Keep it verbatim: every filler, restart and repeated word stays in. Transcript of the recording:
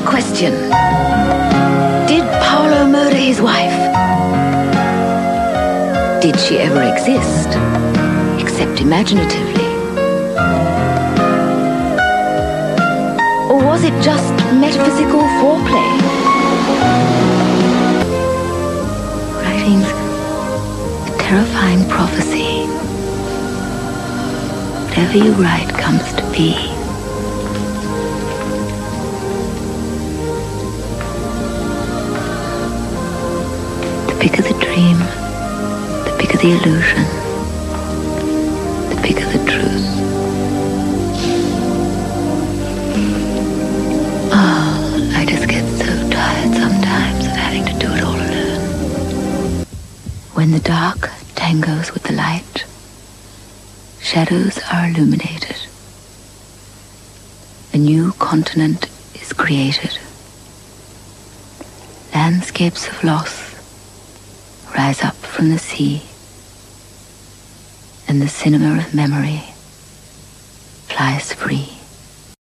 question. Did Paolo murder his wife? Did she ever exist, except imaginatively? Or was it just metaphysical foreplay? Writing's a terrifying prophecy. Whatever you write comes to be. The bigger the dream, the bigger the illusion, the bigger the truth. Oh, I just get so tired sometimes of having to do it all alone. When the dark tangos with the light, shadows are illuminated. A new continent is created. Landscapes of loss rise up from the sea, and the cinema of memory flies free.